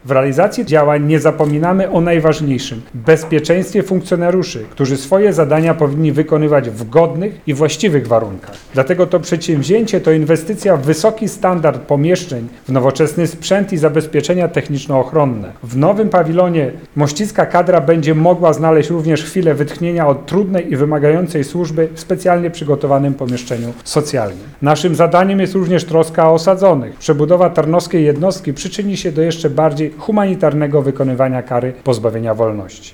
W realizacji działań nie zapominamy o najważniejszym – bezpieczeństwie funkcjonariuszy, którzy swoje zadania powinni wykonywać w godnych i właściwych warunkach. Dlatego to przedsięwzięcie to inwestycja w wysoki standard pomieszczeń, w nowoczesny sprzęt i zabezpieczenia techniczno-ochronne. W nowym pawilonie mościcka kadra będzie mogła znaleźć również chwilę wytchnienia od trudnej i wymagającej służby w specjalnie przygotowanym pomieszczeniu socjalnym. Naszym zadaniem jest również troska o osadzonych. Przebudowa tarnowskiej jednostki przyczyni się do jeszcze bardziej humanitarnego wykonywania kary pozbawienia wolności.